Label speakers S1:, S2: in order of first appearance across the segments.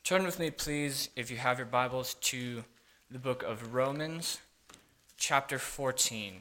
S1: Turn with me, please, if you have your Bibles, to the book of Romans, chapter 14.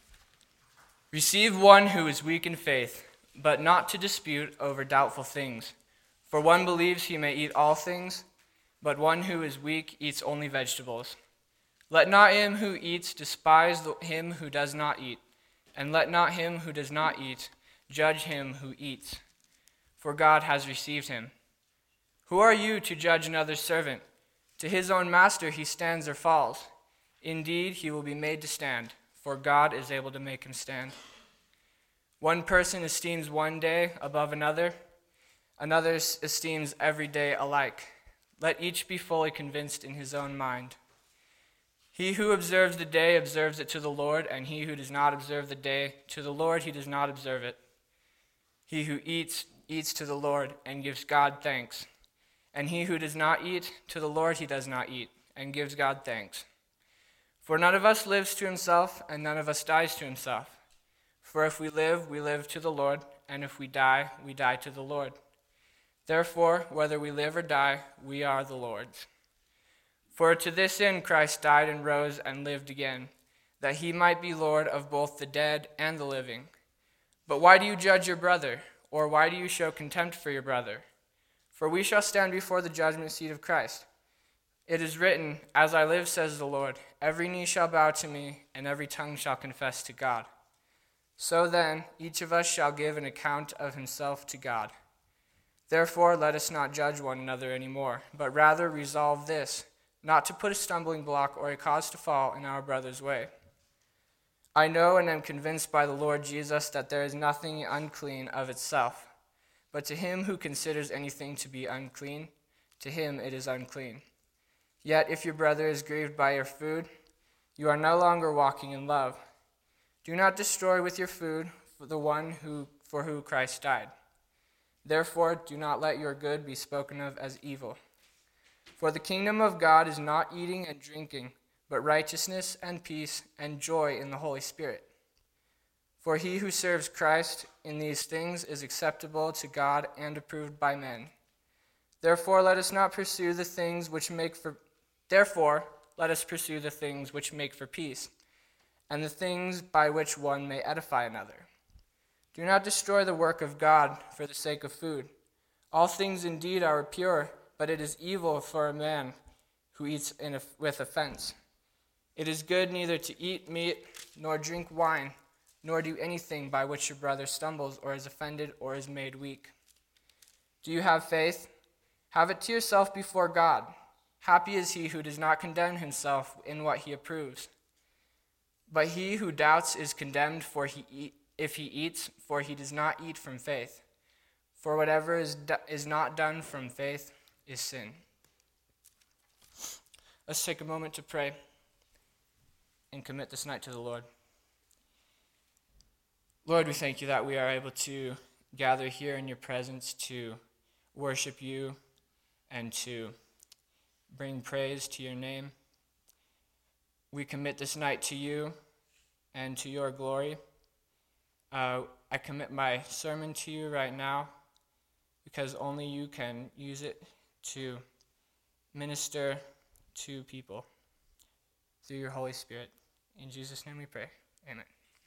S1: Receive one who is weak in faith, but not to dispute over doubtful things. For one believes he may eat all things, but one who is weak eats only vegetables. Let not him who eats despise him who does not eat, and let not him who does not eat judge him who eats, for God has received him. Who are you to judge another's servant? To his own master he stands or falls. Indeed, he will be made to stand, for God is able to make him stand. One person esteems one day above another esteems every day alike. Let each be fully convinced in his own mind. He who observes the day observes it to the Lord, and he who does not observe the day, to the Lord he does not observe it. He who eats to the Lord, and gives God thanks. And he who does not eat, to the Lord he does not eat, and gives God thanks. For none of us lives to himself, and none of us dies to himself. For if we live to the Lord, and if we die to the Lord. Therefore, whether we live or die, we are the Lord's. For to this end Christ died and rose and lived again, that he might be Lord of both the dead and the living. But why do you judge your brother? Or why do you show contempt for your brother? For we shall stand before the judgment seat of Christ. It is written, "As I live, says the Lord, every knee shall bow to me, and every tongue shall confess to God." So then, each of us shall give an account of himself to God. Therefore, let us not judge one another anymore, but rather resolve this, not to put a stumbling block or a cause to fall in our brother's way. I know and am convinced by the Lord Jesus that there is nothing unclean of itself. But to him who considers anything to be unclean, to him it is unclean. Yet if your brother is grieved by your food, you are no longer walking in love. Do not destroy with your food the one for whom Christ died. Therefore, do not let your good be spoken of as evil. For the kingdom of God is not eating and drinking, but righteousness and peace and joy in the Holy Spirit. For he who serves Christ in these things is acceptable to God and approved by men. Therefore, let us pursue the things which make for peace, and the things by which one may edify another. Do not destroy the work of God for the sake of food. All things indeed are pure, but it is evil for a man who eats with offense. It is good neither to eat meat nor drink wine, nor do anything by which your brother stumbles or is offended or is made weak. Do you have faith? Have it to yourself before God. Happy is he who does not condemn himself in what he approves. But he who doubts is condemned if he eats, for he does not eat from faith. For whatever is not done from faith is sin. Let's take a moment to pray and commit this night to the Lord. Lord, we thank you that we are able to gather here in your presence to worship you and to bring praise to your name. We commit this night to you and to your glory. I commit my sermon to you right now because only you can use it to minister to people through your Holy Spirit. In Jesus' name we pray. Amen.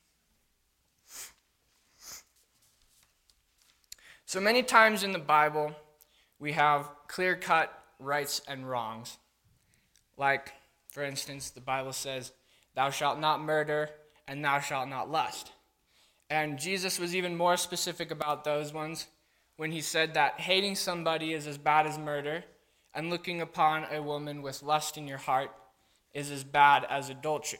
S1: So many times in the Bible, we have clear-cut rights and wrongs. Like, for instance, the Bible says, "Thou shalt not murder, and thou shalt not lust." And Jesus was even more specific about those ones when he said that hating somebody is as bad as murder, and looking upon a woman with lust in your heart is as bad as adultery.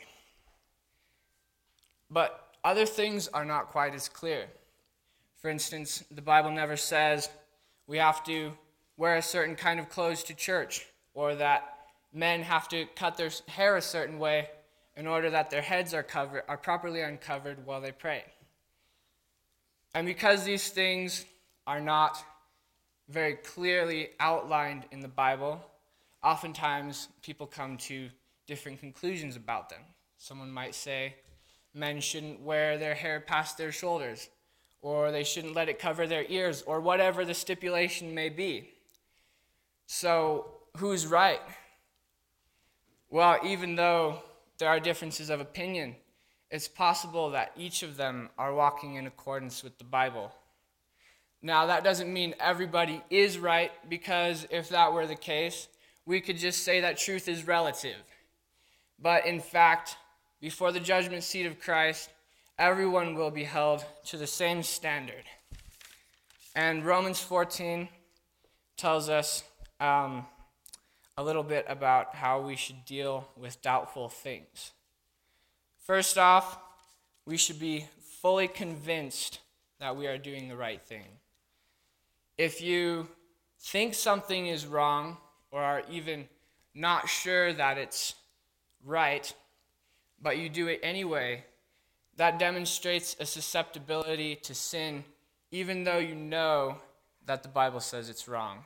S1: But other things are not quite as clear. For instance, the Bible never says we have to wear a certain kind of clothes to church, or that men have to cut their hair a certain way in order that their heads are properly uncovered while they pray. And because these things are not very clearly outlined in the Bible, oftentimes people come to different conclusions about them. Someone might say men shouldn't wear their hair past their shoulders, or they shouldn't let it cover their ears, or whatever the stipulation may be. So, who's right? Well, even though there are differences of opinion, it's possible that each of them are walking in accordance with the Bible. Now, that doesn't mean everybody is right, because if that were the case, we could just say that truth is relative. But in fact, before the judgment seat of Christ, everyone will be held to the same standard. And Romans 14 tells us a little bit about how we should deal with doubtful things. First off, we should be fully convinced that we are doing the right thing. If you think something is wrong, or are even not sure that it's right, but you do it anyway, that demonstrates a susceptibility to sin, even though you know that the Bible says it's wrong.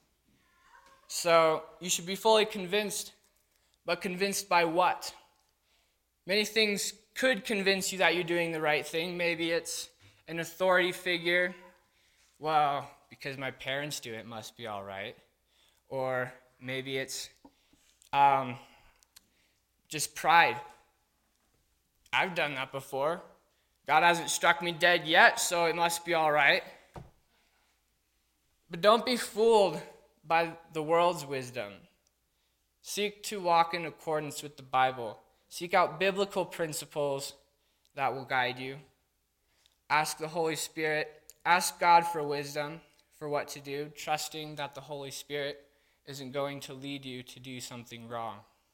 S1: So you should be fully convinced, but convinced by what? Many things could convince you that you're doing the right thing. Maybe it's an authority figure. Well, because my parents do it, must be all right. Or maybe it's just pride. I've done that before. God hasn't struck me dead yet, so it must be all right. But don't be fooled by the world's wisdom. Seek to walk in accordance with the Bible. Seek out biblical principles that will guide you. Ask the Holy Spirit, ask God for wisdom for what to do, trusting that the Holy Spirit isn't going to lead you to do something wrong.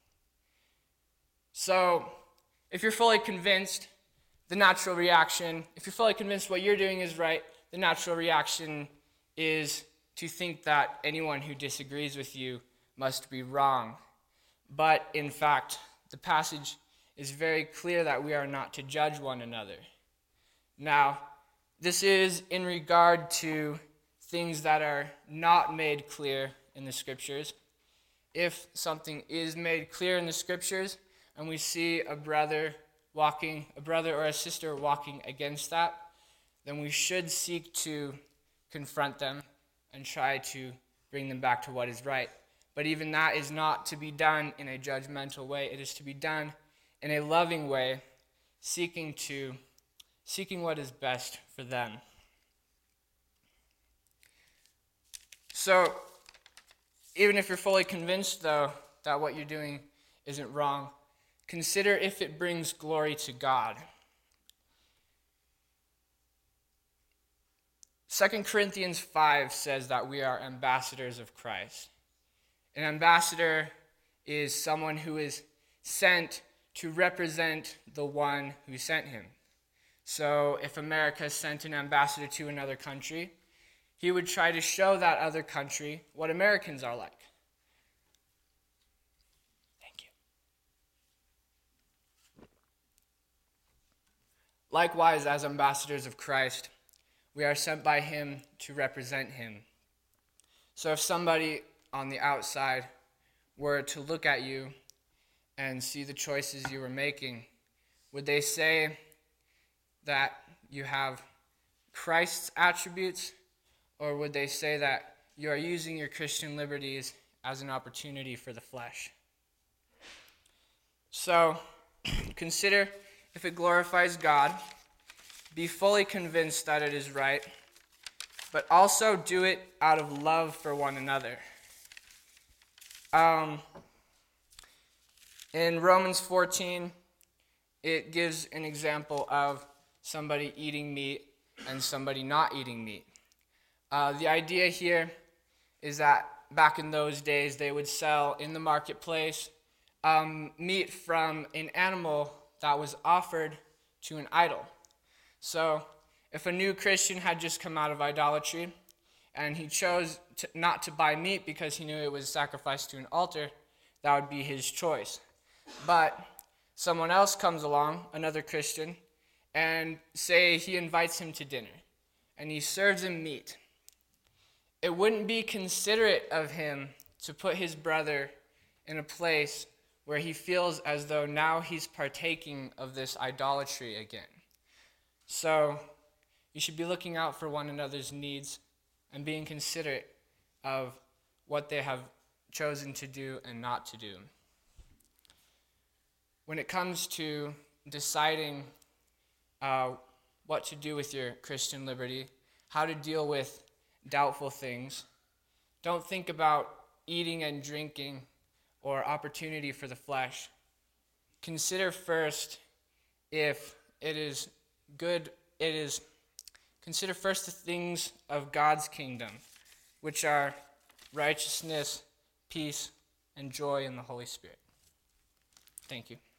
S1: So, if you're fully convinced, the natural reaction, if you're fully convinced what you're doing is right, the natural reaction is to think that anyone who disagrees with you must be wrong. But in fact, the passage is very clear that we are not to judge one another. Now, this is in regard to things that are not made clear in the Scriptures. If something is made clear in the Scriptures, and we see a brother or a sister walking against that, then we should seek to confront them and try to bring them back to what is right. But even that is not to be done in a judgmental way. It is to be done in a loving way, seeking what is best for them. So, even if you're fully convinced, though, that what you're doing isn't wrong, consider if it brings glory to God. 2 Corinthians 5 says that we are ambassadors of Christ. An ambassador is someone who is sent to represent the one who sent him. So if America sent an ambassador to another country, he would try to show that other country what Americans are like. Thank you. Likewise, as ambassadors of Christ, we are sent by him to represent him. So if somebody on the outside were to look at you and see the choices you were making, would they say that you have Christ's attributes, or would they say that you are using your Christian liberties as an opportunity for the flesh? So, consider if it glorifies God. Be fully convinced that it is right, but also do it out of love for one another. In Romans 14, it gives an example of somebody eating meat and somebody not eating meat. The idea here is that back in those days, they would sell in the marketplace meat from an animal that was offered to an idol. So if a new Christian had just come out of idolatry and he chose not to buy meat because he knew it was sacrificed to an altar, that would be his choice. But someone else comes along, another Christian, and say he invites him to dinner and he serves him meat. It wouldn't be considerate of him to put his brother in a place where he feels as though now he's partaking of this idolatry again. So you should be looking out for one another's needs and being considerate of what they have chosen to do and not to do. When it comes to deciding what to do with your Christian liberty, how to deal with doubtful things, don't think about eating and drinking or opportunity for the flesh. Consider first if it is good, consider first the things of God's kingdom, which are righteousness, peace, and joy in the Holy Spirit. Thank you.